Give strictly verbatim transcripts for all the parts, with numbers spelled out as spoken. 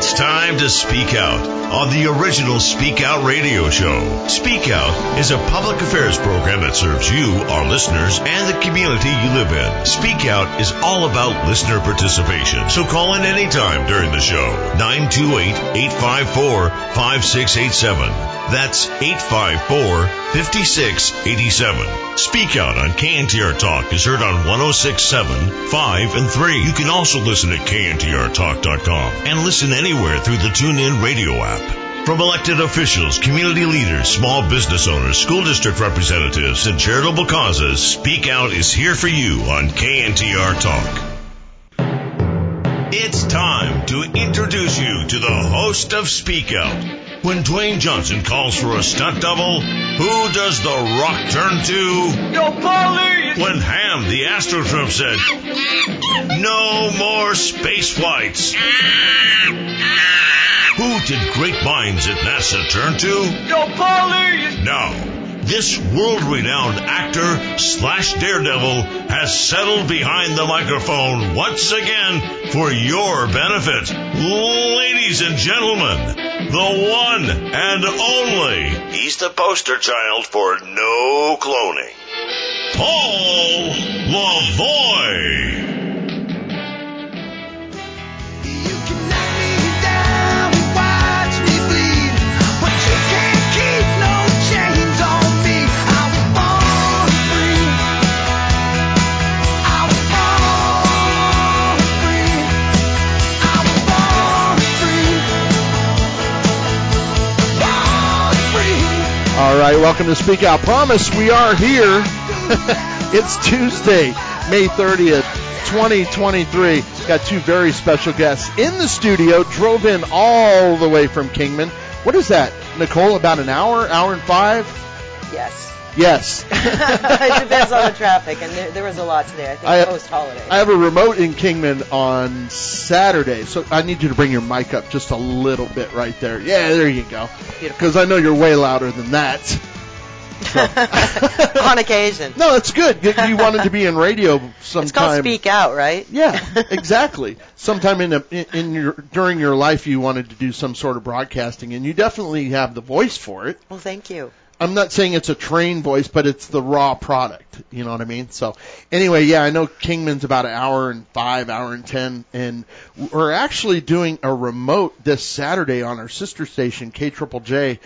It's time to speak out on the original Speak Out radio show. Speak Out is a public affairs program that serves you, our listeners, and the community you live in. Speak Out is all about listener participation, so call in anytime during the show. nine two eight, eight five four, five six eight seven. That's eight five four, five six eight seven. Speak Out on K N T R Talk is heard on one oh six point seven, five, and three. You can also listen at K N T R talk dot com and listen anywhere through the TuneIn radio app. From elected officials, community leaders, small business owners, school district representatives, and charitable causes, Speak Out is here for you on K N T R Talk. It's time to introduce you to the host of Speak Out. When Dwayne Johnson calls for a stunt double, who does The Rock turn to? Yo, police! When Ham, the Astroturf, said, no more space flights. Who did great minds at NASA turn to? Yo, police! Now, this world-renowned actor slash daredevil has settled behind the microphone once again for your benefit. Ladies and gentlemen, the one and only. He's the poster child for no cloning. Paul Lavoie. All right, welcome to Speak Out. Promise, we are here. It's Tuesday, May thirtieth, twenty twenty-three. Got two very special guests in the studio, drove in all the way from Kingman. What is that, Nicole, about an hour, hour and five? Yes. Yes. It depends on the traffic, and there, there was a lot today, I think, I, post-holiday. I have a remote in Kingman on Saturday, so I need you to bring your mic up just a little bit right there. Yeah, there you go. Because I know you're way louder than that. So. On occasion. No, it's good. You, you wanted to be in radio sometime. It's called Speak Out, right? Yeah, exactly. Sometime in, a, in, in your during your life you wanted to do some sort of broadcasting, and you definitely have the voice for it. Well, thank you. I'm not saying it's a trained voice, but it's the raw product. You know what I mean? So anyway, yeah, I know Kingman's about an hour and five, hour and ten, and we're actually doing a remote this Saturday on our sister station, K J J J,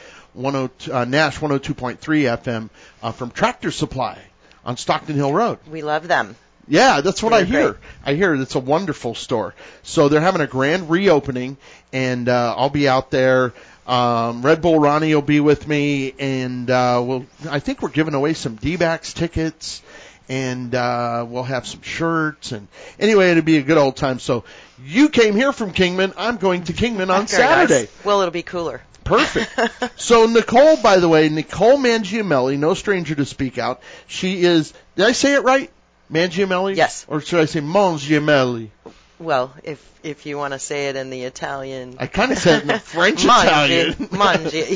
uh, Nash one oh two point three F M uh, from Tractor Supply on Stockton Hill Road. We love them. Yeah, that's what They're I hear. great. I hear it's a wonderful store. So they're having a grand reopening, and uh, I'll be out there. Um, Red Bull Ronnie will be with me, and uh, we'll, I think we're giving away some D-backs tickets, and uh, we'll have some shirts. And anyway, it'll be a good old time. So you came here from Kingman. I'm going to Kingman on Very Saturday. Nice. Well, it'll be cooler. Perfect. So Nicole, by the way, Nicole Mangiamelli, no stranger to Speak Out. She is, did I say it right? Mangiamelli? Yes. Or should I say Mangiamelli? Well, if if you want to say it in the Italian. I kind of said it in the French Mangi, Italian. Mangi,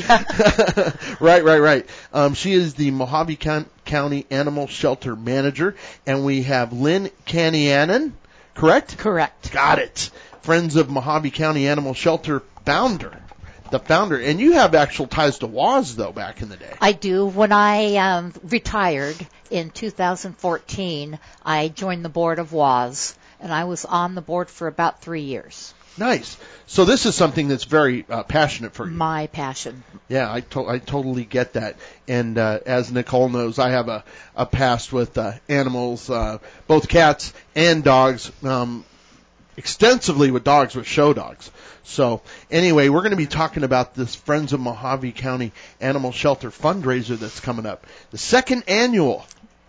yeah. Right, right, right. Um, she is the Mojave County Animal Shelter Manager, and we have Lynn Canianan, correct? Correct. Got it. Friends of Mojave County Animal Shelter founder. The founder. And you have actual ties to W A S, though, back in the day. I do. When I um, retired in two thousand fourteen, I joined the board of W A S, and I was on the board for about three years. Nice. So this is something that's very uh, passionate for you. My passion. Yeah, I, to- I totally get that. And uh, as Nicole knows, I have a, a past with uh, animals, uh, both cats and dogs, um, extensively with dogs, with show dogs. So anyway, we're going to be talking about this Friends of Mojave County Animal Shelter fundraiser that's coming up. The second annual.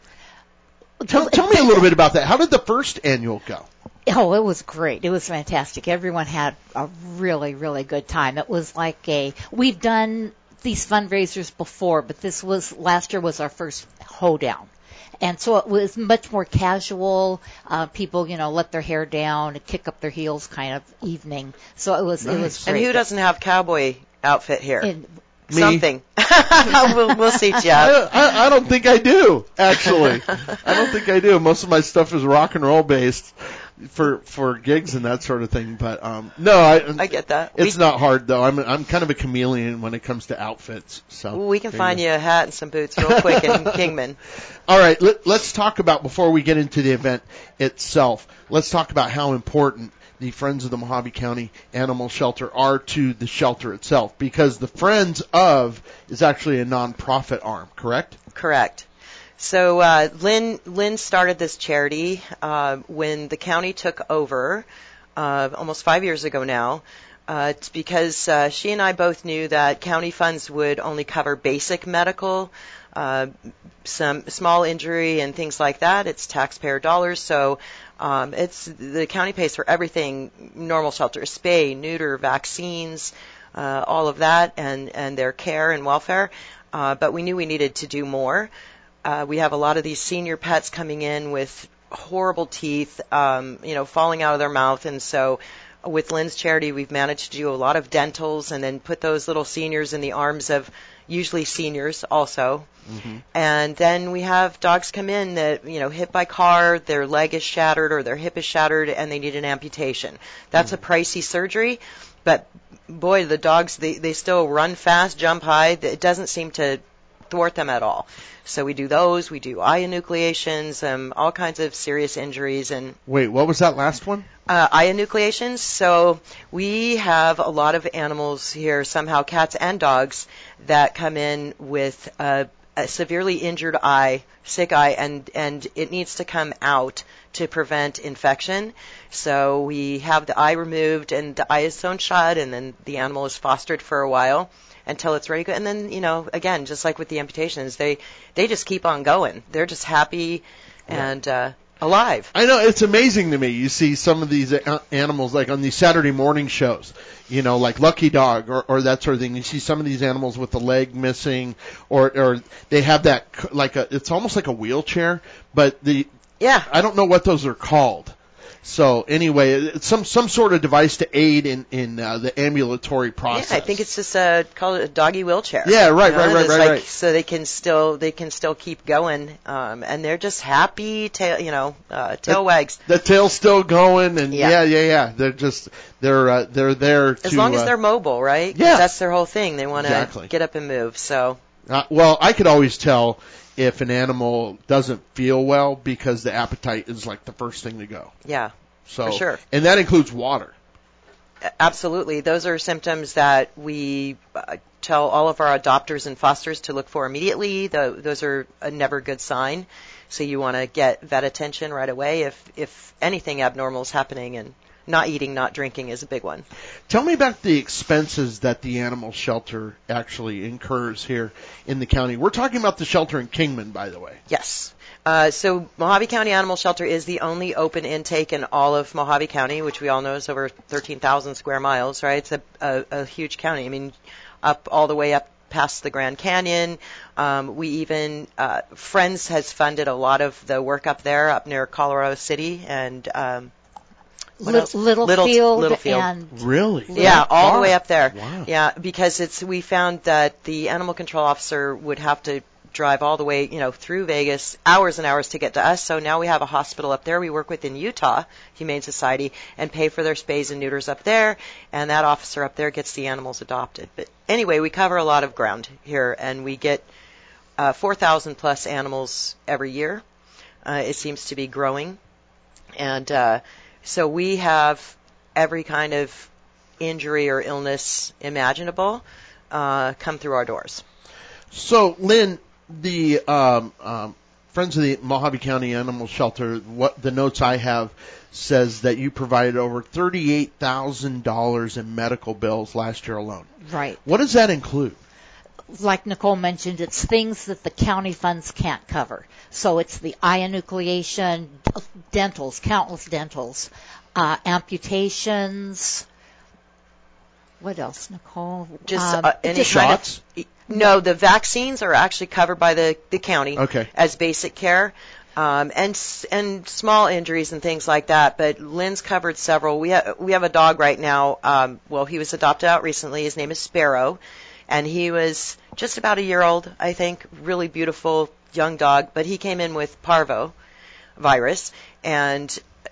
Tell, tell me a little bit about that. How did the first annual go? Oh, it was great. It was fantastic. Everyone had a really, really good time. It was like a, we've done these fundraisers before, but this was, last year was our first hoedown. And so it was much more casual. Uh, people, you know, let their hair down and kick up their heels kind of evening. So it was, Nice. it was great. And who doesn't have cowboy outfit here? And, Me. Something. we'll, we'll seat you I, out. I, I don't think I do, actually. I don't think I do. Most of my stuff is rock and roll based. for for gigs and that sort of thing. But um, no, I I get that. It's we, not hard though. I'm I'm kind of a chameleon when it comes to outfits. So we can there find you, you a hat and some boots real quick in Kingman. All right, let, let's talk about, before we get into the event itself, let's talk about how important the Friends of the Mojave County Animal Shelter are to the shelter itself, because the Friends of is actually a nonprofit arm, correct? Correct. So uh, Lynn Lynn started this charity uh, when the county took over uh, almost five years ago now. Uh, it's because uh, she and I both knew that county funds would only cover basic medical, uh, some small injury and things like that. It's taxpayer dollars, so um, it's the county pays for everything: normal shelter, spay, neuter, vaccines, uh, all of that, and and their care and welfare. Uh, but we knew we needed to do more. Uh, we have a lot of these senior pets coming in with horrible teeth, um, you know, falling out of their mouth, and so with Lynn's charity, we've managed to do a lot of dentals and then put those little seniors in the arms of usually seniors also. Mm-hmm. And then we have dogs come in that, you know, hit by car, their leg is shattered or their hip is shattered and they need an amputation. That's mm-hmm. a pricey surgery, but boy, the dogs, they, they still run fast, jump high. It doesn't seem to thwart them at all. So we do those, we do eye enucleations, um, all kinds of serious injuries. And wait, what was that last one? Uh, eye enucleations. So we have a lot of animals here, somehow cats and dogs, that come in with a, a severely injured eye, sick eye, and, and it needs to come out to prevent infection. So we have the eye removed and the eye is sewn shut, and then the animal is fostered for a while until it's ready to go. And then, you know, again, just like with the amputations, they, they just keep on going. They're just happy and uh, alive. I know, it's amazing to me. You see some of these a- animals, like on these Saturday morning shows, you know, like Lucky Dog or, or that sort of thing. You see some of these animals with the leg missing, or, or they have that, like a, it's almost like a wheelchair, but the, yeah, I don't know what those are called. So anyway, it's some some sort of device to aid in in uh, the ambulatory process. Yeah, I think it's just a called a doggy wheelchair. Yeah, right, you know? right, right, right, like, right. So they can still they can still keep going, um, and they're just happy. Tail, you know, uh, tail the, wags. The tail's still going, and yeah, yeah, yeah, yeah. They're just they're uh, they're there to, as long as uh, they're mobile, right? 'Cause yeah, that's their whole thing. They want to exactly. get up and move. So. Uh, well, I could always tell if an animal doesn't feel well because the appetite is like the first thing to go. Yeah. So, for sure. And that includes water. Absolutely. Those are symptoms that we uh, tell all of our adopters and fosters to look for immediately. The, those are a never good sign. So you want to get vet attention right away if, if anything abnormal is happening, and not eating, not drinking is a big one. Tell me about the expenses that the animal shelter actually incurs here in the county. We're talking about the shelter in Kingman, by the way. Yes. Uh, so Mojave County Animal Shelter is the only open intake in all of Mojave County, which we all know is over thirteen thousand square miles, right? It's a, a, a huge county. I mean, up all the way up past the Grand Canyon. Um, we even, uh, Friends has funded a lot of the work up there, up near Colorado City, and um, what else? Littlefield, Little, Littlefield. and really? Yeah, all far? the way up there. Wow. Yeah, because it's we found that the animal control officer would have to drive all the way, you know, through Vegas, hours and hours to get to us. So now we have a hospital up there we work with in Utah, Humane Society, and pay for their spays and neuters up there, and that officer up there gets the animals adopted. But anyway, we cover a lot of ground here, and we get uh, four thousand plus animals every year. Uh, it seems to be growing. And uh, so we have every kind of injury or illness imaginable uh, come through our doors. So, Lynn, the um, um, Friends of the Mojave County Animal Shelter, what the notes I have says that you provided over thirty-eight thousand dollars in medical bills last year alone. Right. What does that include? Like Nicole mentioned, it's things that the county funds can't cover. So it's the eye enucleation, dentals, countless dentals, uh, amputations. What else, Nicole? Just um, uh, any just shots? Kind of, no, the vaccines are actually covered by the, the county okay. as basic care, um, and and small injuries and things like that. But Lynn's covered several. We ha- we have a dog right now. Um, well, he was adopted out recently. His name is Sparrow, and he was just about a year old, I think. Really beautiful young dog, but he came in with parvo virus, and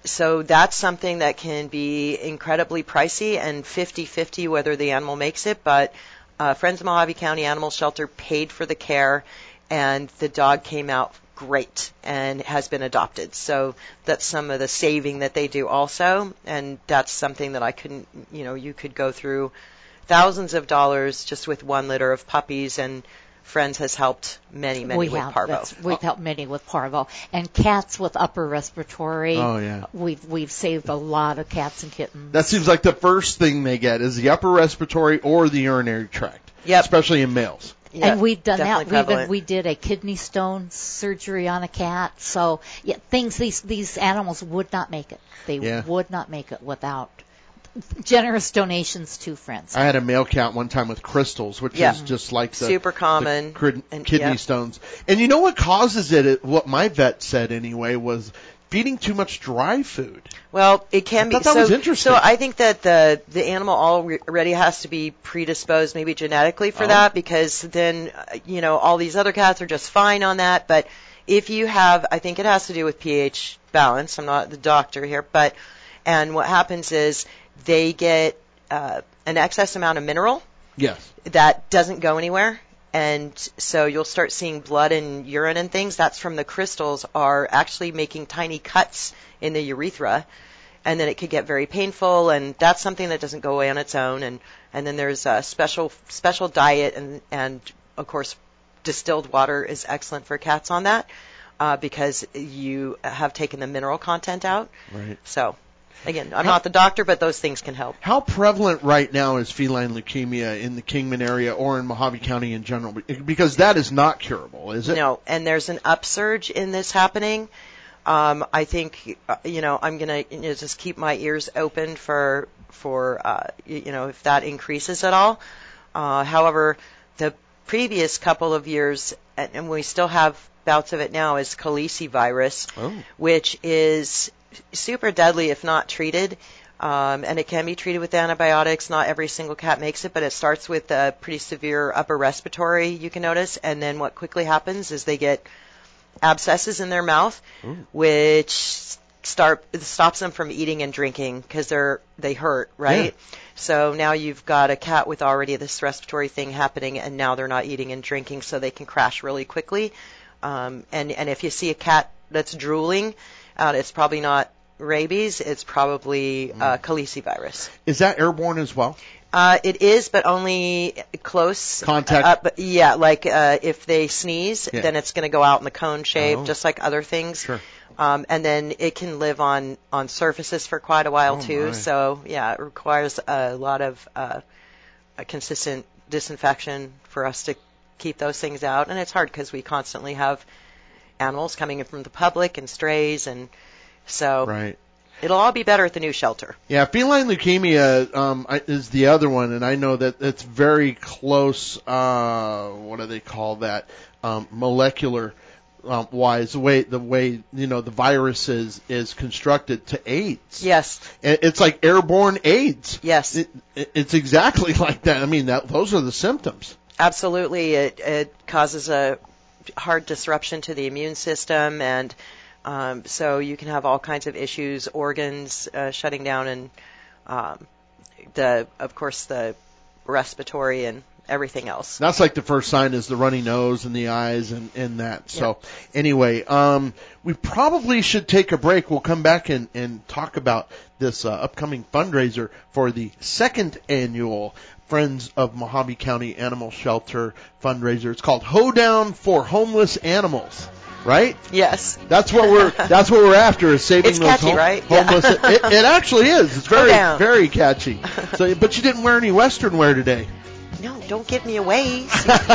so that's something that can be incredibly pricey and fifty-fifty whether the animal makes it, but uh, Friends of Mojave County Animal Shelter paid for the care, and the dog came out great and has been adopted. So that's some of the saving that they do also, and that's something that I couldn't, you know, you could go through thousands of dollars just with one litter of puppies, and Friends has helped many, many we with have, parvo. That's, we've helped many with parvo. And cats with upper respiratory. Oh, yeah. We've, we've saved a lot of cats and kittens. That seems like the first thing they get is the upper respiratory or the urinary tract. Yep. Especially in males. Yeah, and we've done that. definitely We even prevalent. we did a kidney stone surgery on a cat. So yeah, things these these animals would not make it. They Yeah. would not make it without generous donations to Friends. I had a male cat one time with crystals, which Yeah. is just like the Super common. the crid- And- kidney yeah. stones. And you know what causes it? It- What my vet said anyway was feeding too much dry food. Well, it can I be. thought that so, was interesting. So I think that the the animal already has to be predisposed, maybe genetically, for Oh. that, because then uh, you know all these other cats are just fine on that. But if you have, I think it has to do with pH balance. I'm not the doctor here, but and what happens is they get uh, an excess amount of mineral Yes. that doesn't go anywhere. And so you'll start seeing blood and urine and things. That's from the crystals are actually making tiny cuts in the urethra. And then it could get very painful. And that's something that doesn't go away on its own. And, and then there's a special, special diet. And, and of course, distilled water is excellent for cats on that, uh, because you have taken the mineral content out. Right. So again, I'm not the doctor, but those things can help. How prevalent right now is feline leukemia in the Kingman area or in Mojave County in general? Because that is not curable, is it? No, and there's an upsurge in this happening. Um, I think, uh, you know, I'm going to you know, just keep my ears open for, for uh, you, you know, if that increases at all. Uh, however, the previous couple of years, and, and we still have bouts of it now, is calicivirus, Oh. which is super deadly if not treated. Um, and it can be treated with antibiotics. Not every single cat makes it, but it starts with a pretty severe upper respiratory, you can notice. And then what quickly happens is they get abscesses in their mouth, Ooh. which start stops them from eating and drinking because they're they hurt, right? Yeah. So now you've got a cat with already this respiratory thing happening, and now they're not eating and drinking, so they can crash really quickly. Um, and and if you see a cat that's drooling, uh, it's probably not rabies. It's probably uh, calicivirus. Is that airborne as well? Uh, it is, but only close Contact. Uh, but yeah, like uh, if they sneeze, Yeah. then it's going to go out in the cone shape, Oh. just like other things. Sure. Um, and then it can live on on surfaces for quite a while Oh, too. my. So yeah, it requires a lot of uh, a consistent disinfection for us to keep those things out. And it's hard because we constantly have animals coming in from the public and strays, and so Right. it'll all be better at the new shelter. Yeah, feline leukemia um, I- is the other one, and I know that it's very close. Uh, what do they call that? Um, molecular um, wise, the way the way you know the virus is is constructed to AIDS. Yes, It- It's like airborne AIDS. yes. It, it, it's exactly like that. I mean, that those are the symptoms. Absolutely. It, it causes a hard disruption to the immune system, and um, so you can have all kinds of issues, organs uh, shutting down, and um, the, of course, the respiratory and everything else. That's like the first sign is the runny nose and the eyes and, and that. So anyway, um, we probably should take a break. We'll come back and, and talk about this uh, upcoming fundraiser for the second annual Friends of Mojave County Animal Shelter fundraiser. It's called Hoedown for Homeless Animals, right? Yes. That's what we're that's what we're after is saving It's those catchy, hom- right? Yeah. homeless. It, it actually is. It's very Hoedown. very catchy. So, but you didn't wear any Western wear today. No, don't give me away.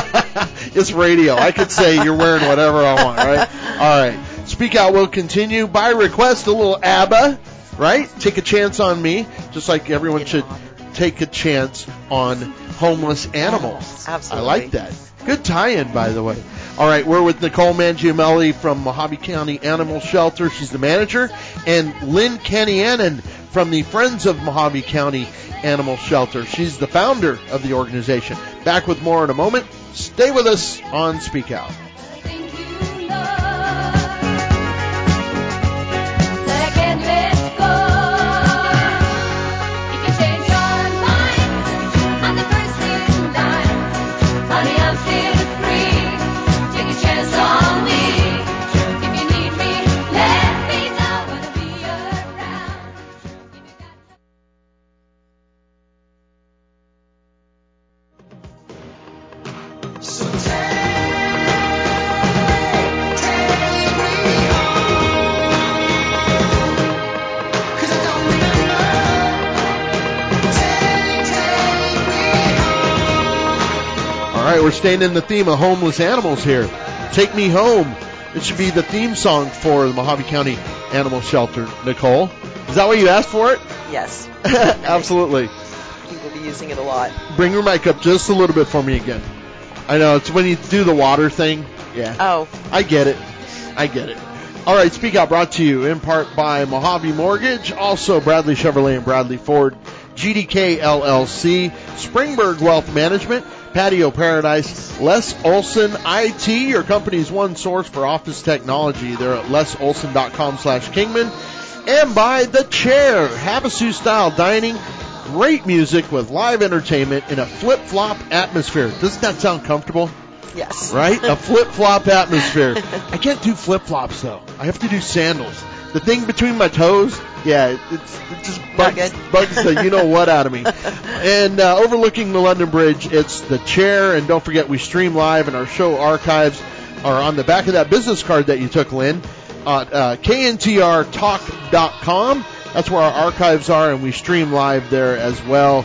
It's radio. I could say you're wearing whatever I want, right? All right. Speak Out will continue. By request, a little ABBA, right? Take a chance on me, just like everyone should take a chance on homeless animals. Absolutely. I like that. Good tie-in, by the way. All right, we're with Nicole Mangiamelli from Mojave County Animal Shelter. She's the manager. And Lynn Kenny-Annan from the Friends of Mojave County Animal Shelter. She's the founder of the organization. Back with more in a moment. Stay with us on Speak Out. Think you love that I can't let All right, we're staying in the theme of homeless animals here. Take Me Home. It should be the theme song for the Mojave County Animal Shelter. Nicole, is that what you asked for it? Yes. Absolutely. People be using it a lot. Bring your mic up just a little bit for me again. I know, it's when you do the water thing. Yeah. Oh. I get it. I get it. All right, Speak Out brought to you in part by Mojave Mortgage, also Bradley Chevrolet and Bradley Ford, G D K L L C, Springberg Wealth Management, Patio Paradise, Les Olson I T, your company's one source for office technology. They're at lesolson.com slash Kingman. And by The Chair, Havasu-style dining, great music with live entertainment in a flip-flop atmosphere. Doesn't that sound comfortable? Yes. Right? A flip-flop atmosphere. I can't do flip-flops, though. I have to do sandals. The thing between my toes, yeah, it's, it just bugs, bugs the you-know-what out of me. And uh, overlooking the London Bridge, it's The Chair. And don't forget, we stream live, and our show archives are on the back of that business card that you took, Lynn, at uh, K N T R talk dot com. That's where our archives are, and we stream live there as well.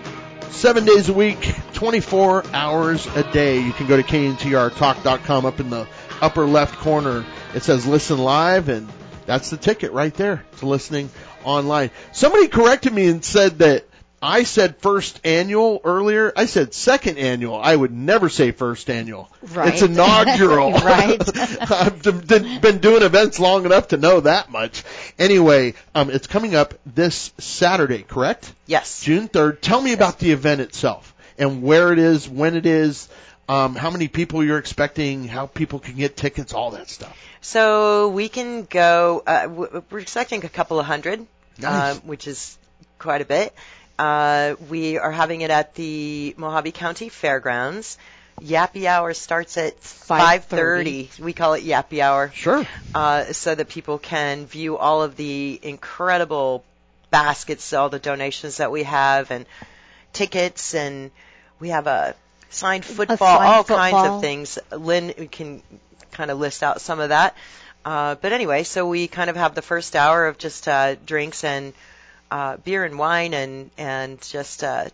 Seven days a week, twenty-four hours a day. You can go to K N T R talk dot com. Up in the upper left corner, it says Listen Live, and that's the ticket right there to listening online. Somebody corrected me and said that I said first annual earlier. I said second annual. I would never say first annual. Right. It's inaugural. Right. I've d- been doing events long enough to know that much. Anyway, um, it's coming up this Saturday, correct? Yes. June third. Tell me about the event itself and where it is, when it is, um, how many people you're expecting, how people can get tickets, all that stuff. So we can go, uh, we're expecting a couple of hundred, Nice. uh, which is quite a bit. Uh, we are having it at the Mojave County Fairgrounds. Yappy hour starts at five thirty. We call it Yappy hour. Sure. Uh, so that people can view all of the incredible baskets, all the donations that we have, and tickets, and we have a signed football, signed all football. kinds of things. Lynn can kind of list out some of that. Uh, but anyway, so we kind of have the first hour of just uh, drinks and uh, beer and wine and, and just uh,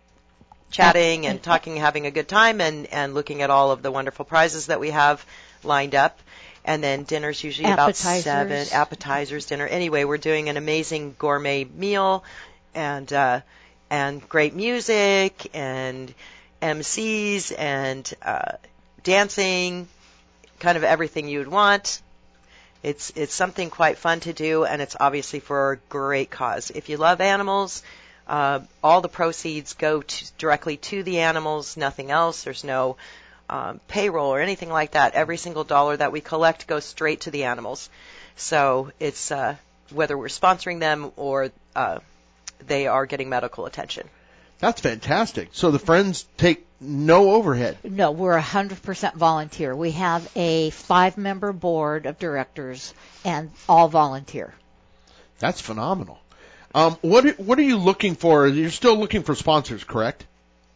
chatting and talking, having a good time, and, and looking at all of the wonderful prizes that we have lined up. And then dinner's usually Appetizers. about seven. Appetizers, dinner. Anyway, we're doing an amazing gourmet meal and uh, and great music and M Cs and uh, dancing, kind of everything you would want. It's it's something quite fun to do, and it's obviously for a great cause. If you love animals, uh, all the proceeds go to, directly to the animals, nothing else. There's no um, payroll or anything like that. Every single dollar that we collect goes straight to the animals. So it's uh, whether we're sponsoring them or uh, they are getting medical attention. That's fantastic. So the friends take no overhead. No, we're one hundred percent volunteer. We have a five-member board of directors and all volunteer. That's phenomenal. Um, what are- what are you looking for? You're still looking for sponsors, correct?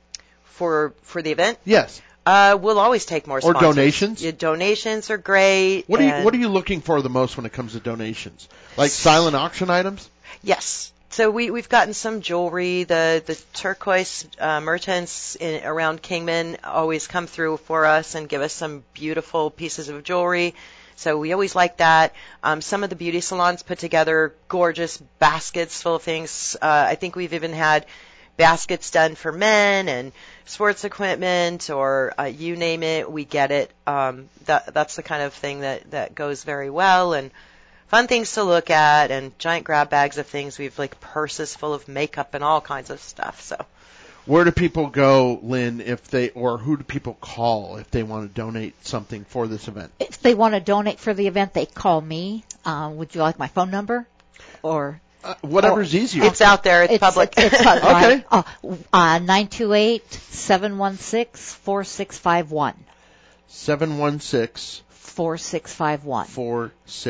For for the event, Yes. uh, we'll always take more Or sponsors. donations? Yeah, donations are great. What are you and- What are you looking for the most when it comes to donations? Like silent auction items? Yes. So we, we've gotten some jewelry. The, the turquoise uh, merchants in, around Kingman always come through for us and give us some beautiful pieces of jewelry. So we always like that. Um, some of the beauty salons put together gorgeous baskets full of things. Uh, I think we've even had baskets done for men and sports equipment, or uh, you name it, we get it. Um, that, that's the kind of thing that, that goes very well. And fun things to look at, and giant grab bags of things. We have like purses full of makeup and all kinds of stuff. So, Where do people go, Lynn, if they, or who do people call if they want to donate something for this event? If they want to donate for the event, they call me. Uh, would you like my phone number? Or Uh, whatever's easier. it's out there. It's, public. It's, it's public. Okay. Oh, uh, nine two eight, seven one six, four six five one. seven one six, four six five one. four six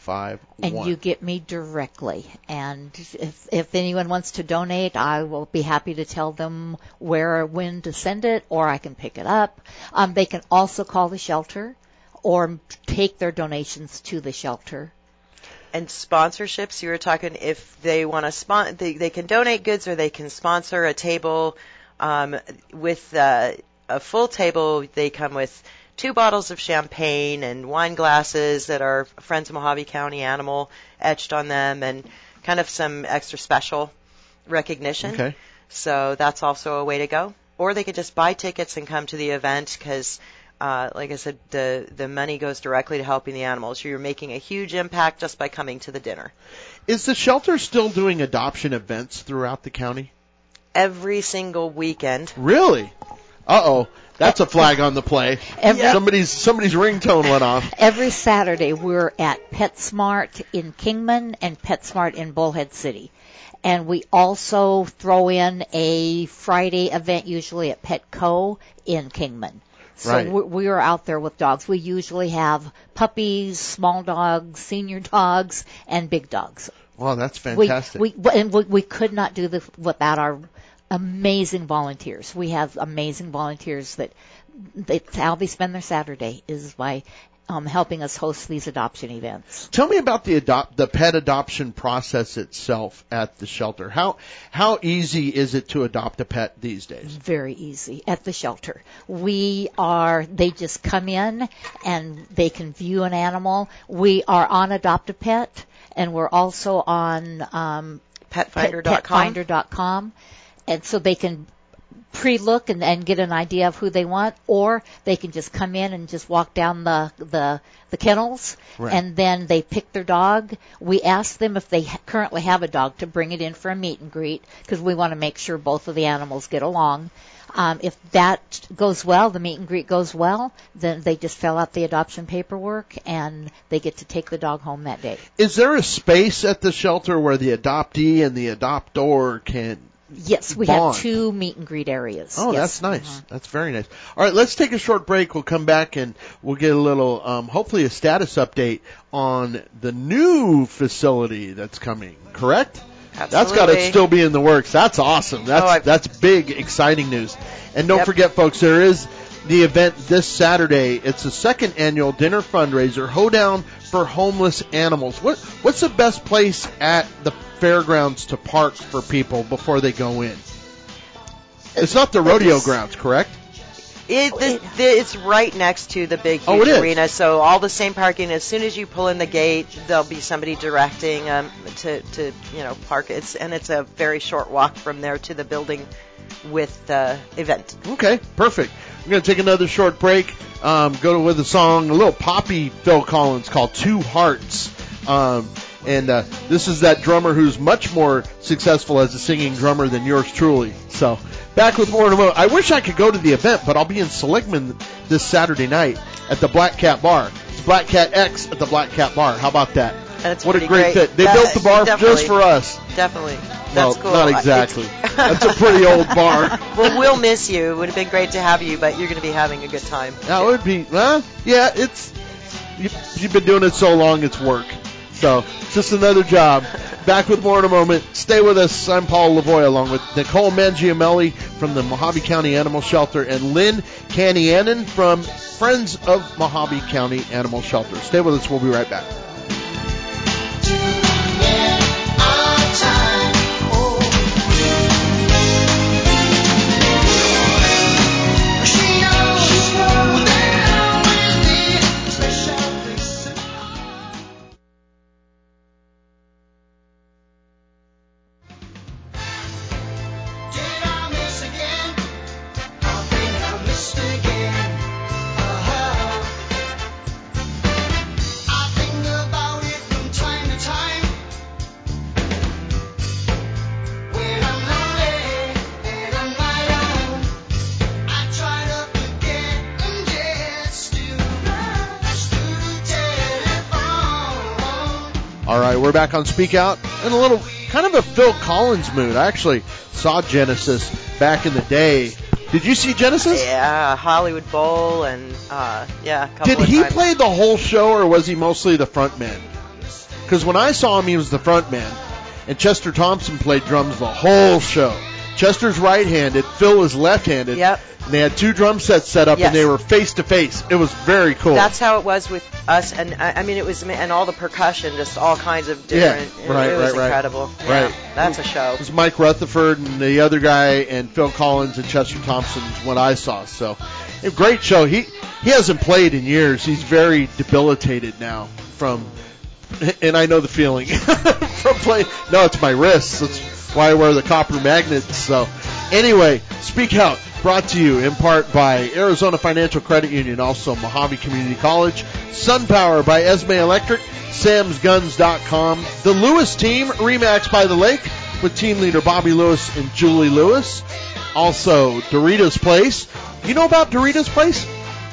five one. And you get me directly. And if, if anyone wants to donate, I will be happy to tell them where or when to send it, or I can pick it up. Um, they can also call the shelter or take their donations to the shelter. And sponsorships, you were talking if they want to spon- they, they can donate goods or they can sponsor a table. Um, with uh, a full table, they come with two bottles of champagne and wine glasses that are Friends of Mojave County Animal etched on them, and kind of some extra special recognition. Okay. So that's also a way to go. Or they could just buy tickets and come to the event because, uh, like I said, the, the money goes directly to helping the animals. You're making a huge impact just by coming to the dinner. Is the shelter still doing adoption events throughout the county? Every single weekend. Really? Uh-oh. That's a flag on the play. Every, Somebody's somebody's ringtone went off. Every Saturday we're at PetSmart in Kingman and PetSmart in Bullhead City. And we also throw in a Friday event usually at Petco in Kingman. So Right. we, we are out there with dogs. We usually have puppies, small dogs, senior dogs, and big dogs. Wow, that's fantastic. We, we, and we, we could not do this without our amazing volunteers. We have amazing volunteers that, that's how they spend their Saturday is by um, helping us host these adoption events. Tell me about the adopt the pet adoption process itself at the shelter. How how easy is it to adopt a pet these days? Very easy at the shelter. We are, they just come in and they can view an animal. We are on Adopt a Pet, and we're also on um, pet finder dot com. pet finder dot com. And so they can pre-look and, and get an idea of who they want, or they can just come in and just walk down the the, the kennels, Right. and then they pick their dog. We ask them if they ha- currently have a dog to bring it in for a meet and greet, because we want to make sure both of the animals get along. Um, if that goes well, the meet and greet goes well, then they just fill out the adoption paperwork and they get to take the dog home that day. Is there a space at the shelter where the adoptee and the adoptor can Yes, we bond? have two meet and greet areas. Oh, Yes. that's nice. Mhm. That's very nice. All right, let's take a short break. We'll come back and we'll get a little, um, hopefully a status update on the new facility that's coming, correct? Absolutely. That's got to still be in the works. That's awesome. That's Oh, I- that's big, exciting news. And don't Yep. forget, folks, there is the event this Saturday. It's the second annual dinner fundraiser, Hoedown for Homeless Animals. What what's the best place at the fairgrounds to park for people before they go in? It's not the rodeo It's- grounds, correct? It, the, the, it's right next to the big, Oh, huge it is? arena, so all the same parking. As soon as you pull in the gate, there'll be somebody directing um, to, to, you know, park. It's and it's a very short walk from there to the building with the event. Okay, perfect. We're going to take another short break. Um, go with a song, a little poppy Phil Collins called Two Hearts. Um, and uh, this is that drummer who's much more successful as a singing drummer than yours truly. So, back with more in a moment. I wish I could go to the event, but I'll be in Seligman this Saturday night at the Black Cat Bar. It's Black Cat X at the Black Cat Bar. How about that? That's what a pretty great, great. fit. They That- built the bar definitely. just for us. Definitely. Well, That's cool. not I- exactly. it's- That's a pretty old bar. Well, we'll miss you. It would have been great to have you, but you're going to be having a good time. That would be, well, yeah, it's, you, you've been doing it so long, it's work. So, it's just another job. Back with more in a moment. Stay with us. I'm Paul Lavoie along with Nicole Mangiamelli from the Mojave County Animal Shelter and Lynn Canianen from Friends of Mojave County Animal Shelter. Stay with us. We'll be right back. All right, we're back on Speak Out in a little kind of a Phil Collins mood. I actually saw Genesis back in the day. Did you see Genesis? Yeah, Hollywood Bowl and, uh, yeah, a couple Did of he times. play the whole show, or was he mostly the front man? Because when I saw him, he was the front man, and Chester Thompson played drums the whole show. Chester's right-handed, Phil was left-handed. Yep. And they had two drum sets set up, Yes. and they were face-to-face. It was very cool. That's how it was with us, and I, I mean, it was, and all the percussion, just all kinds of different. Yeah, right, it was right, right. incredible. Right. Yeah, that's a show. It was Mike Rutherford and the other guy, and Phil Collins and Chester Thompson is what I saw. So, a great show. He he hasn't played in years. He's very debilitated now from, and I know the feeling from playing. No, it's my wrists. That's why I wear the copper magnets. So, anyway, Speak Out. Brought to you in part by Arizona Financial Credit Union, also Mojave Community College, SunPower by Esme Electric, Sam's Guns dot com, the Lewis Team, Remax by the Lake, with team leader Bobby Lewis and Julie Lewis. Also, Doritos Place. You know about Doritos Place?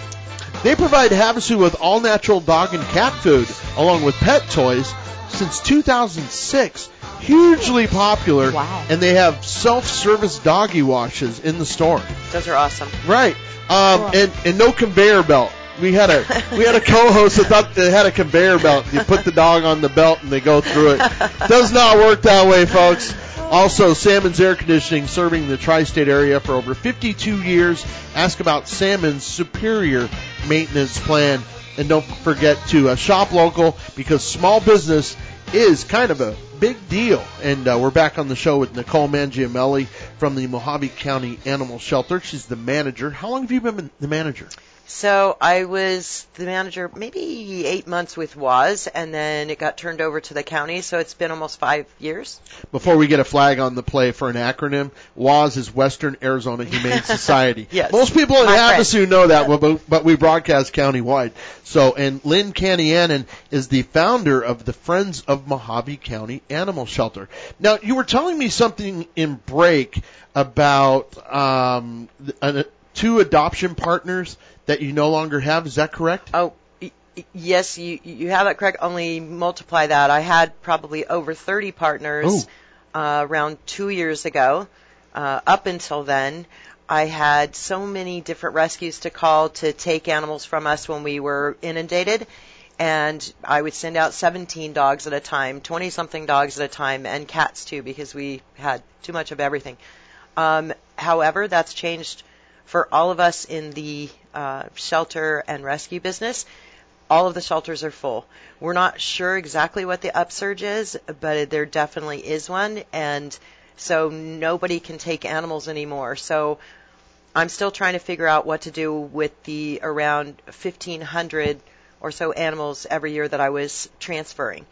They provide Havasu with all-natural dog and cat food, along with pet toys, since two thousand six. Hugely popular. Wow. And they have self-service doggy washes in the store. Those are awesome. Right. Um, and, and no conveyor belt. We had a we had a co-host that thought they had a conveyor belt. You put the dog on the belt and they go through it. Does not work that way, folks. Also, Salmon's Air Conditioning, serving the tri-state area for over fifty-two years. Ask about Salmon's superior maintenance plan. And don't forget to uh, shop local, because small business is kind of a big deal. And uh, we're back on the show with Nicole Mangiamelli from the Mojave County Animal Shelter. She's the manager. How long have you been the manager? So I was the manager maybe eight months with W A S, and then it got turned over to the county, so it's been almost five years. Before we get a flag on the play for an acronym, W A S is Western Arizona Humane Society. Yes. Most people in My Havasu know that, but, but we broadcast countywide. So, and Lynn Canianen is the founder of the Friends of Mojave County Animal Shelter. Now, you were telling me something in break about um, uh, two adoption partners that you no longer have. Is that correct? Oh, y- y- yes, you you have that correct. Only multiply that. I had probably over thirty partners uh, around two years ago. Uh, up until then, I had so many different rescues to call to take animals from us when we were inundated. And I would send out seventeen dogs at a time, twenty-something dogs at a time, and cats too, because we had too much of everything. Um, however, that's changed for all of us in the uh, shelter and rescue business. All of the shelters are full. We're not sure exactly what the upsurge is, but there definitely is one, and so nobody can take animals anymore. So I'm still trying to figure out what to do with the around fifteen hundred or so animals every year that I was transferring.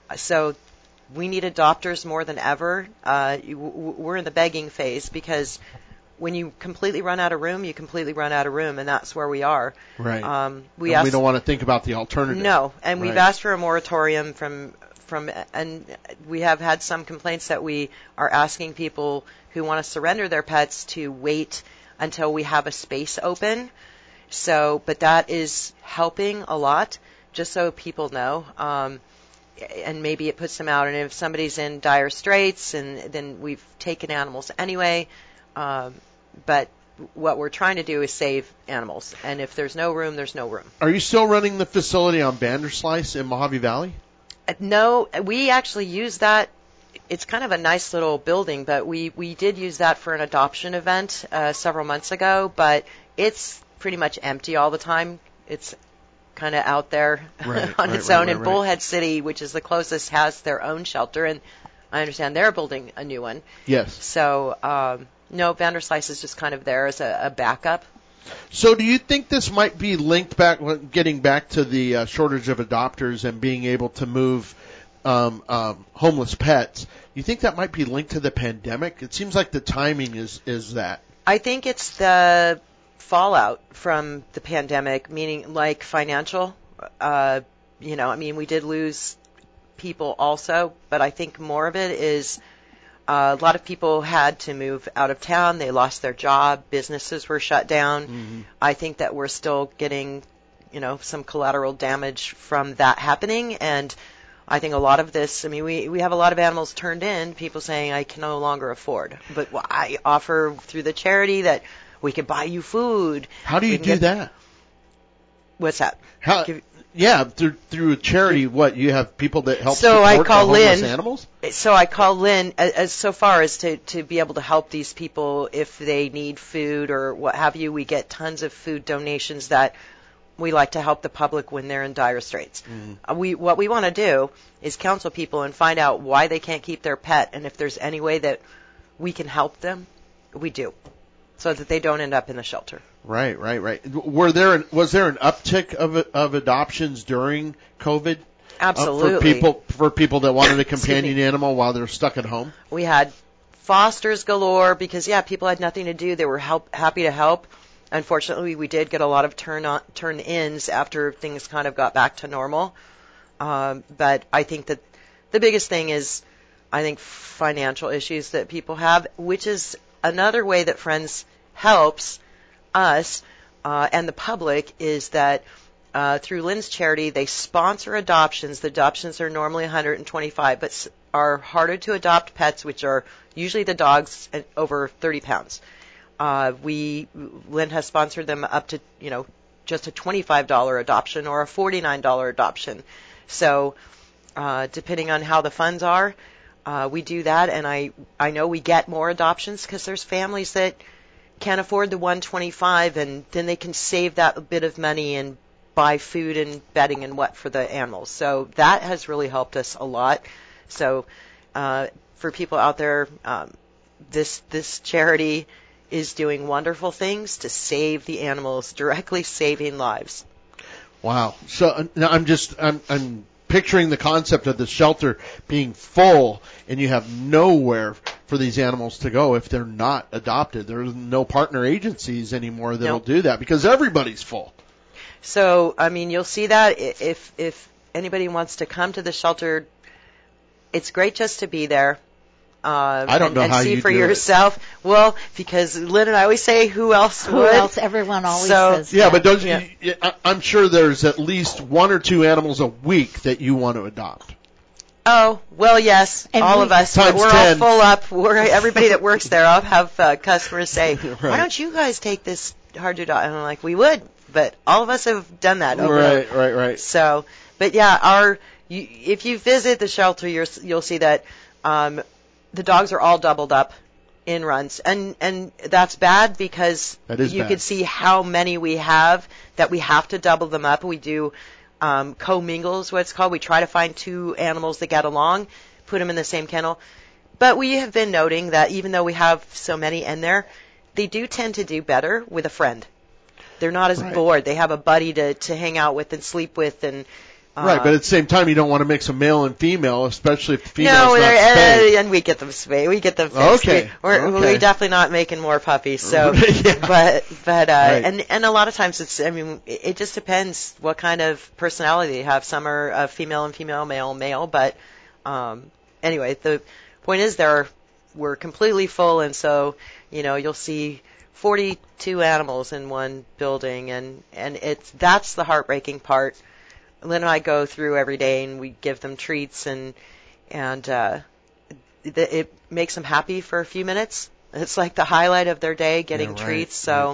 So we need adopters more than ever. Uh, we're in the begging phase, because when you completely run out of room, you completely run out of room, and that's where we are. Right. Um, we and asked, we don't want to think about the alternative. No, and we've Right. asked for a moratorium from from, and we have had some complaints that we are asking people who want to surrender their pets to wait until we have a space open. So, but that is helping a lot, just so people know. Um, and maybe it puts them out. And if somebody's in dire straits, and then we've taken animals anyway. Um, but what we're trying to do is save animals. And if there's no room, there's no room. Are you still running the facility on Vanderslice in Mojave Valley? Uh, No, we actually use that. It's kind of a nice little building, but we, we did use that for an adoption event uh, several months ago, but it's pretty much empty all the time. It's kind of out there Right, on right, its right, own. right, And right. Bullhead City, which is the closest, has their own shelter, and I understand they're building a new one. Yes. So, um, no, Vanderslice is just kind of there as a, a backup. So do you think this might be linked back, getting back to the uh, shortage of adopters and being able to move um, um, homeless pets? You think that might be linked to the pandemic? It seems like the timing is, is that. I think it's the fallout from the pandemic, meaning like financial. Uh, you know, I mean, we did lose people also, but I think more of it is uh, a lot of people had to move out of town. They lost their job. Businesses were shut down. Mm-hmm. I think that we're still getting, you know, some collateral damage from that happening. And I think a lot of this, I mean, we, we have a lot of animals turned in, people saying, I can no longer afford. But I offer through the charity that we could buy you food. How do We you can do get- that? What's that? How? Give- Yeah, through through a charity. What you have people that help So support I call the homeless Lynn. animals. So I call Lynn as, as so far as to, to be able to help these people if they need food or what have you. We get tons of food donations that we like to help the public when they're in dire straits. Mm. Uh, we what we want to do is counsel people and find out why they can't keep their pet, and if there's any way that we can help them, we do, so that they don't end up in the shelter. Right, right, right. Were there an, was there an uptick of of adoptions during COVID? Absolutely. Uh, for people for people that wanted a companion Excuse me. animal while they're stuck at home. We had fosters galore because, yeah, people had nothing to do. They were help, happy to help. Unfortunately, we did get a lot of turn on, turn-ins after things kind of got back to normal. Um, but I think that the biggest thing is, I think, financial issues that people have, which is another way that Friends helps us uh, and the public is that uh, through Lynn's charity, they sponsor adoptions. The adoptions are normally one hundred twenty-five, but are harder to adopt pets, which are usually the dogs over thirty pounds. Uh, we Lynn has sponsored them up to, you know, just a twenty-five dollars adoption or a forty-nine dollars adoption. So uh, depending on how the funds are, uh, we do that. And I, I know we get more adoptions because there's families that can't afford the one hundred twenty-five, and then they can save that bit of money and buy food and bedding and what for the animals. So that has really helped us a lot. So uh, for people out there, um, this this charity is doing wonderful things to save the animals, directly saving lives. Wow. So uh, now I'm just I'm I'm picturing the concept of the shelter being full, and you have nowhere for these animals to go if they're not adopted. There's no partner agencies anymore that'll Nope. do that because everybody's full. So, I mean, you'll see that if if anybody wants to come to the shelter, it's great just to be there. Uh, I don't and, know and how see you for do it. yourself. Well, because Lynn and I always say, who else Who would? else? Everyone always So- says Yeah, that. but don't Yeah. you, I- I'm sure there's at least one or two animals a week that you want to adopt. Oh, well, yes, And all we- of us. Times We're all ten. full up. We're everybody that works there. I'll have uh, customers say, Right. "Why don't you guys take this hard to adopt?" And I'm like, "We would," but all of us have done that. Over and over. Right, right, right. So, but yeah, our you, if you visit the shelter, you're, you'll see that um, the dogs are all doubled up in runs, and and that's bad because That is you bad. can see how many we have that we have to double them up. We do um, co-mingles, what it's called. We try to find two animals that get along, put them in the same kennel. But we have been noting that even though we have so many in there, they do tend to do better with a friend. They're not as Right. bored. They have a buddy to, to hang out with and sleep with, and uh, Right, but at the same time, you don't want to mix a male and female, especially if the female's no, not they're- spayed. uh, and we get them spayed. We get them fixed. Okay, We, we're, okay. we're definitely not making more puppies. So, Yeah. but but uh, Right. and and a lot of times it's. I mean, it, it just depends what kind of personality you have. Some are uh, female and female, male and male. But um, anyway, the point is, there we're completely full, and so you know you'll see forty-two animals in one building, and and it's that's the heartbreaking part. Lynn and I go through every day, and we give them treats, and and uh, it, it makes them happy for a few minutes. It's like the highlight of their day, getting Yeah, right, treats. So,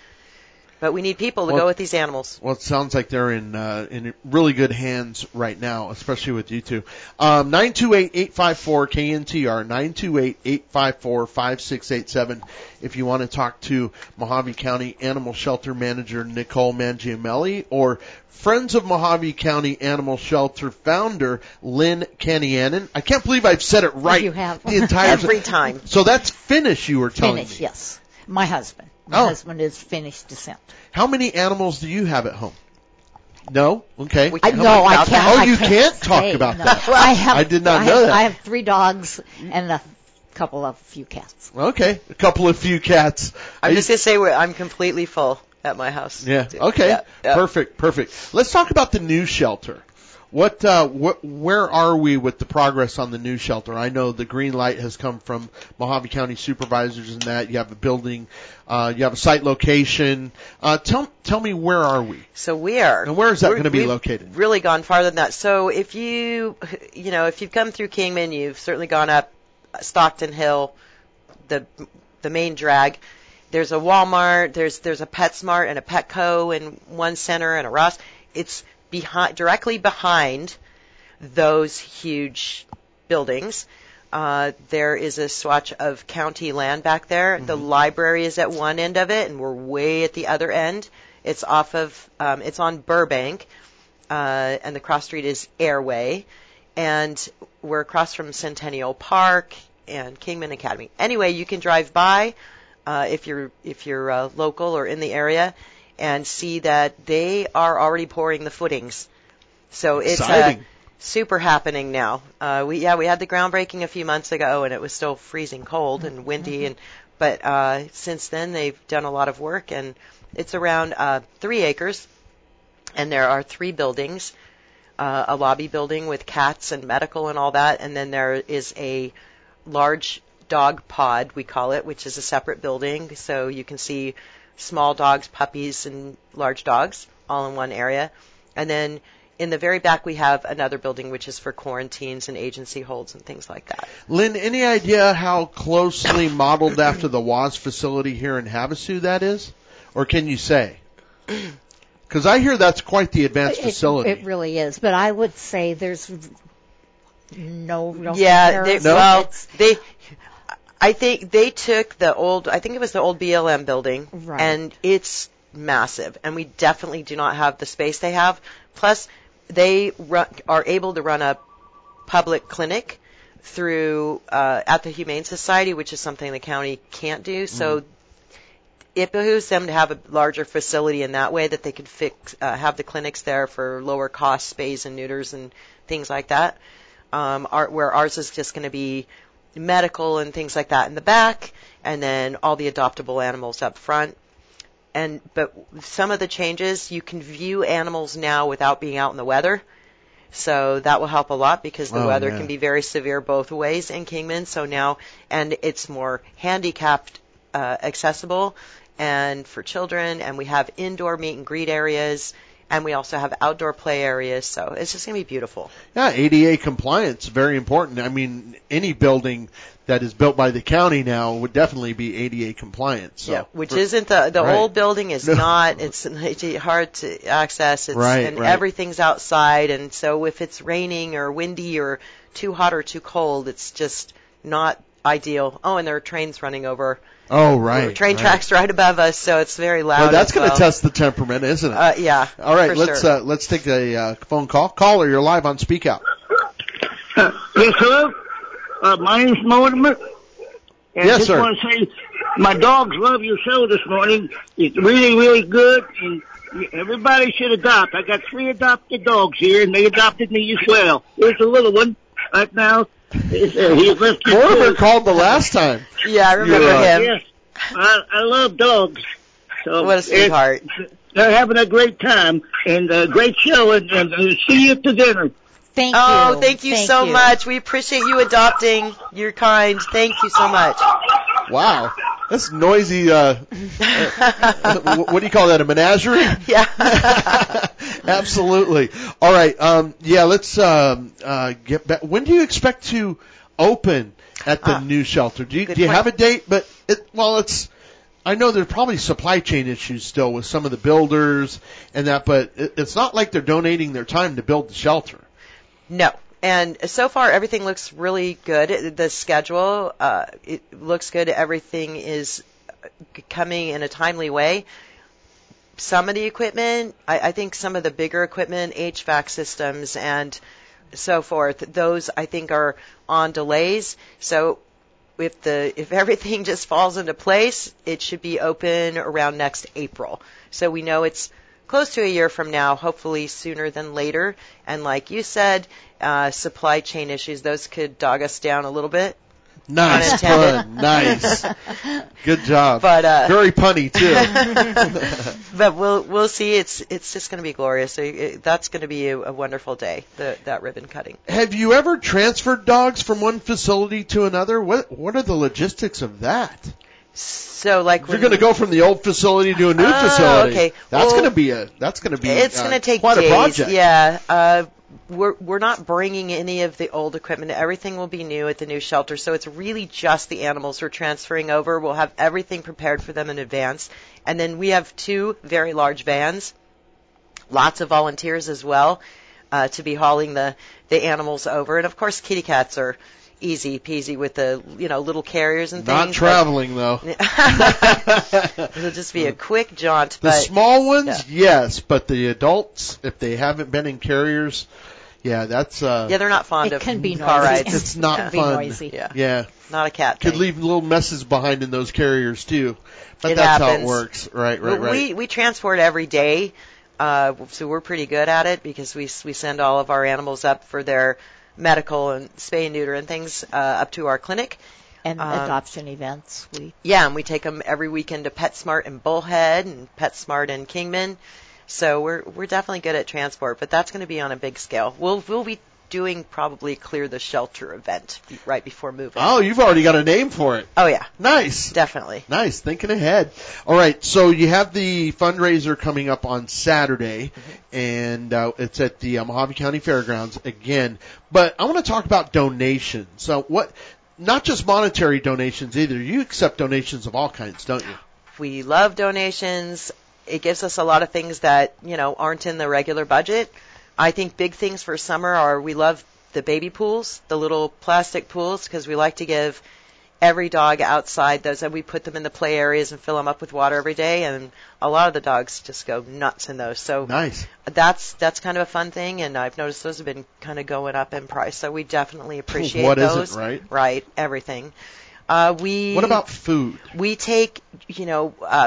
but we need people to Well- go with these animals. Well, it sounds like they're in uh, in really good hands right now, especially with you two. Um, nine two eight, eight five four, K N T R, nine two eight, eight five four, five six eight seven if you want to talk to Mojave County Animal Shelter Manager Nicole Mangiamelli or Friends of Mojave County Animal Shelter founder Lynn Canianan. I can't believe I've said it right You have. the entire Every time. So that's Finnish you were telling Finnish, me. yes. My husband. My Oh. husband is Finnish descent. How many animals do you have at home? No? Okay. We I, can't no, talk I about can't. that. Oh, I you can't talk say, about no. that. I have. I did not I know have, that. I have three dogs and a couple of few cats. Okay, a couple of few cats. I'm I- just gonna say we're, I'm completely full at my house. yeah. Okay. Yeah, yeah. Perfect. Perfect. Let's talk about the new shelter. What, uh, what, where are we with the progress on the new shelter? I know the green light has come from Mojave County supervisors and that you have a building, uh, you have a site location. Uh, tell, tell me where are we? So we are. And where is that we're- going to be we've located? Really gone farther than that. So if you, you know, if you've come through Kingman, you've certainly gone up Stockton Hill, the the main drag, there's a Walmart, there's there's a PetSmart and a Petco in one center and a Ross. It's behind, directly behind those huge buildings. Uh, there is a swatch of county land back there. Mm-hmm. The library is at one end of it, and we're way at the other end. It's off of, um, it's on Burbank, uh, and the cross street is Airway, and we're across from Centennial Park and Kingman Academy. Anyway, you can drive by uh, if you're if you're uh, local or in the area, and see that they are already pouring the footings. So it's uh, super happening now. Uh, we yeah we had the groundbreaking a few months ago, and it was still freezing cold and windy, and but uh, since then they've done a lot of work, and it's around uh, three acres, and there are three buildings, uh, a lobby building with cats and medical and all that, and then there is a large dog pod, we call it, which is a separate building, so you can see small dogs, puppies, and large dogs all in one area. And then in the very back, we have another building which is for quarantines and agency holds and things like that. Lynn, any idea how closely modeled after the W A S facility here in Havasu that is? Or can you say? Because I hear that's quite the advanced it, facility. It really is, but I would say there's no real yeah, they, comparison. well, they... I think they took the old, I think it was the old B L M building, right. and it's massive, and we definitely do not have the space they have. Plus, they run, are able to run a public clinic through uh, at the Humane Society, which is something the county can't do. So mm. it behooves them to have a larger facility in that way that they could fix, uh, have the clinics there for lower cost spays and neuters and things like that. Um, our, where ours is just going to be medical and things like that in the back, and then all the adoptable animals up front. And but some of the changes, you can view animals now without being out in the weather, so that will help a lot because the oh, weather yeah. can be very severe both ways in Kingman. So now, and it's more handicapped uh, accessible and for children, and we have indoor meet and greet areas. And we also have outdoor play areas, so it's just going to be beautiful. Yeah, A D A compliance, very important. I mean, any building that is built by the county now would definitely be A D A compliant. So yeah, which for, isn't the the right. old building is no. not. It's, it's hard to access. It's, right, and right. everything's outside, and so if it's raining or windy or too hot or too cold, it's just not ideal. Oh, and there are trains running over. Oh, right. Train right. tracks right above us, so it's very loud. Well, that's as going to well. test the temperament, isn't it? Uh, yeah. All right, for let's sure. uh, let's take a uh, phone call. Caller, you're live on Speak Out. Uh, yes, hello. Uh, my name's Mortimer. And Yes, I just sir. want to say, my dogs love your show this morning. It's really, really good, and everybody should adopt. I got three adopted dogs here, and they adopted me as well. Here's a little one right now. Uh, he left his Mortimer food. called the last time. Yeah, I remember You're, uh, him. Yes, I, I love dogs. So What a sweetheart. it's- They're having a great time, and a great show, and, and, and see you at the dinner. Thank Oh, you. thank you so you. much. We appreciate you adopting. You're kind. Thank you so much. Wow. That's noisy, uh, uh, what do you call that, a menagerie? Yeah. Absolutely. All right, um, yeah, let's um, uh, get back. When do you expect to open at the Ah, new shelter? Do you, good do you point. have a date? But, it, well, it's, I know there's probably supply chain issues still with some of the builders and that, but it, it's not like they're donating their time to build the shelter. No. And so far, everything looks really good. The schedule, uh, it looks good. Everything is coming in a timely way. Some of the equipment, I, I think some of the bigger equipment, H V A C systems and so forth, those I think are on delays. So if the if everything just falls into place, it should be open around next April. So we know it's close to a year from now, hopefully sooner than later. And like you said, uh, supply chain issues, those could dog us down a little bit. Nice Unintended. pun. Nice. Good job. But, uh, Very punny, too. But we'll we'll see. It's it's just going to be glorious. So it, that's going to be a, a wonderful day. The, that ribbon cutting. Have you ever transferred dogs from one facility to another? What What are the logistics of that? So like If you're when- going to go from the old facility to a new Oh, facility. okay. That's Well, going to be a that's going to be It's uh, going to take quite days. a project. Yeah. Uh, we're we're not bringing any of the old equipment. Everything will be new at the new shelter. So it's really just the animals we're transferring over. We'll have everything prepared for them in advance. And then we have two very large vans, lots of volunteers as well, uh, to be hauling the, the animals over. And of course, kitty cats are easy peasy with the, you know, little carriers and things. Not traveling, though. It'll just be a quick jaunt. The but, small ones, yeah. yes, but the adults, if they haven't been in carriers, yeah, that's uh yeah, they're not fond It of can be car noisy. rides. it's not It can be fun. noisy. Yeah. Yeah. Not a cat Could thing. leave little messes behind in those carriers too. But It that's how it happens. works. Right, right, Well, right. We we transport every day, uh, so we're pretty good at it because we we send all of our animals up for their medical and spay and neuter and things uh, up to our clinic. And Um, adoption events. We Yeah, and we take them every weekend to PetSmart in Bullhead and PetSmart in Kingman. So we're we're definitely good at transport, but that's going to be on a big scale. We'll we'll be doing probably Clear the Shelter event be- right before moving. Oh, you've already got a name for it. Oh yeah, Nice. definitely. Nice, thinking ahead. All right, so you have the fundraiser coming up on Saturday, Mm-hmm. and uh, it's at the uh, Mojave County Fairgrounds again. But I want to talk about donations. So what? Not just monetary donations either. You accept donations of all kinds, don't you? We love donations. It gives us a lot of things that, you know, aren't in the regular budget. I think big things for summer are we love the baby pools, the little plastic pools, because we like to give every dog outside those, and we put them in the play areas and fill them up with water every day, and a lot of the dogs just go nuts in those. So Nice. that's that's kind of a fun thing, and I've noticed those have been kind of going up in price, so we definitely appreciate What those. isn't, right? Right, everything. Uh, we What about food? we take, you know, uh,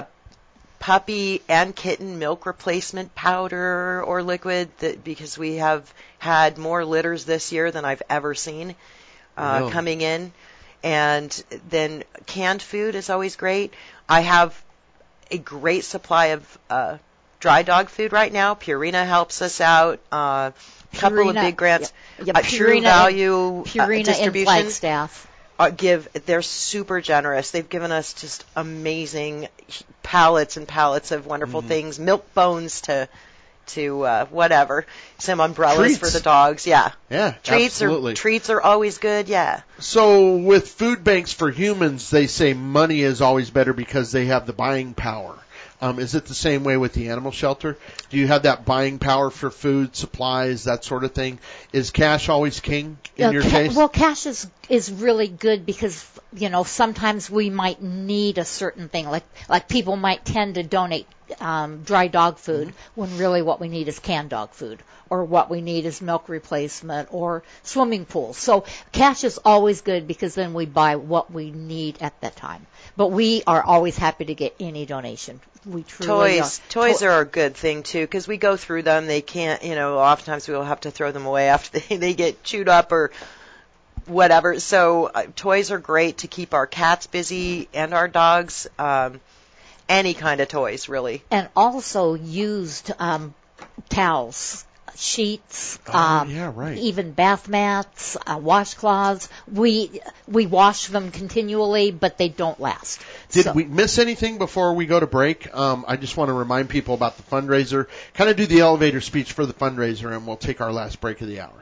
puppy and kitten milk replacement powder or liquid that, because we have had more litters this year than I've ever seen uh, Really? coming in. And then canned food is always great. I have a great supply of uh, dry dog food right now. Purina helps us out. Uh, a couple of Purina- big grants. yeah, yeah, uh, True Purina and- Value uh, Purina and distribution. Flagstaff. Uh, give they're super generous. They've given us just amazing pallets and pallets of wonderful Mm-hmm. things, milk bones to to uh, whatever, some umbrellas Treats. for the dogs. Yeah, Yeah, treats absolutely. are treats are always good. Yeah, So with food banks for humans, they say money is always better because they have the buying power. Um, is it the same way with the animal shelter? Do you have that buying power for food, supplies, that sort of thing? Is cash always king in Uh, your ca- case? Well, cash is is really good because you know sometimes we might need a certain thing, like like people might tend to donate um, dry dog food when really what we need is canned dog food, or what we need is milk replacement or swimming pools. So cash is always good because then we buy what we need at that time. But we are always happy to get any donation. We truly toys are. toys To- are a good thing too because we go through them. They can't, you know, oftentimes we'll have to throw them away after they, they get chewed up or whatever. So uh, toys are great to keep our cats busy and our dogs. Um, any kind of toys, really. and also used um, towels, sheets, Oh, um, yeah, right. even bath mats, uh, washcloths. We we wash them continually, but they don't last. Did So- we miss anything before we go to break? Um, I just want to remind people about the fundraiser. Kind of do the elevator speech for the fundraiser, and we'll take our last break of the hour.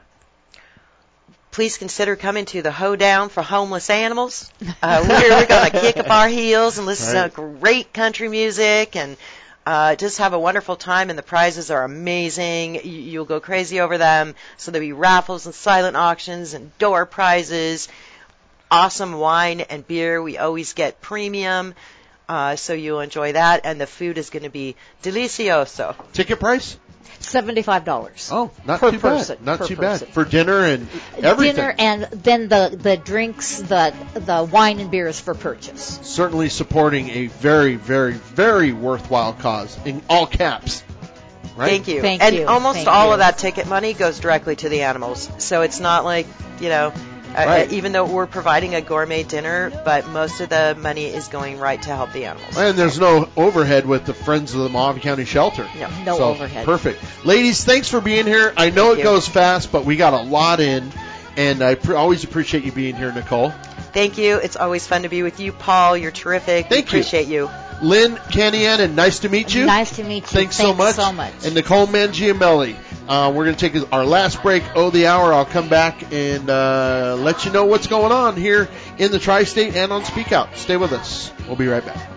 Please consider coming to the Hoedown for Homeless Animals. Uh, we're we're going to kick up our heels and listen Right. to great country music and uh, just have a wonderful time. And the prizes are amazing. You, you'll go crazy over them. So there'll be raffles and silent auctions and door prizes. Awesome wine and beer. We always get premium. Uh, so you'll enjoy that. And the food is going to be delicioso. Ticket price? seventy-five dollars. Oh, not Per too person, bad. Not per too person. bad for dinner and everything. Dinner and then the the drinks, the the wine and beer is for purchase. Certainly supporting a very, very, very worthwhile cause in all caps. Right? Thank you. Thank and you. almost Thank all you. of that ticket money goes directly to the animals. So it's not like, you know, uh, Right. uh, even though we're providing a gourmet dinner, but most of the money is going right to help the animals. And there's no overhead with the Friends of the Mojave County Shelter. No. No So, overhead. Perfect. Ladies, thanks for being here. I know Thank it you. goes fast, but we got a lot in, and I pr- always appreciate you being here, Nicole. Thank you. It's always fun to be with you, Paul. You're terrific. We Thank you. appreciate you. Lynn Canian, and nice to meet you. Nice to meet you. Thanks, so much. so much. And Nicole Mangiamelli. Uh, we're going to take our last break, oh the hour. I'll come back and uh, let you know what's going on here in the Tri-State and on Speak Out. Stay with us. We'll be right back.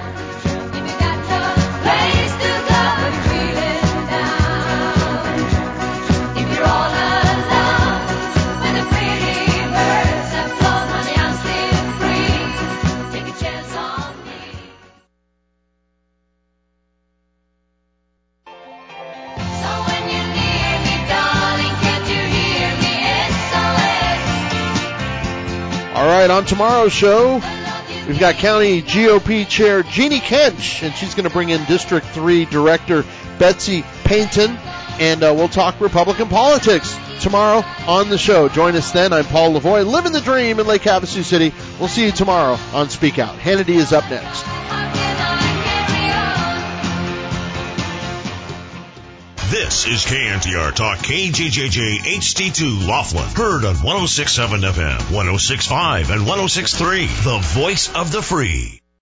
All right, on tomorrow's show, we've got County G O P Chair Jeannie Kench, and she's going to bring in District three Director Betsy Payton, and uh, we'll talk Republican politics tomorrow on the show. Join us then. I'm Paul Lavoie, living the dream in Lake Havasu City. We'll see you tomorrow on Speak Out. Hannity is up next. This is K N T R Talk, K J J J H D two Laughlin. Heard on one oh six point seven F M, one oh six point five, and one oh six point three. The voice of the free.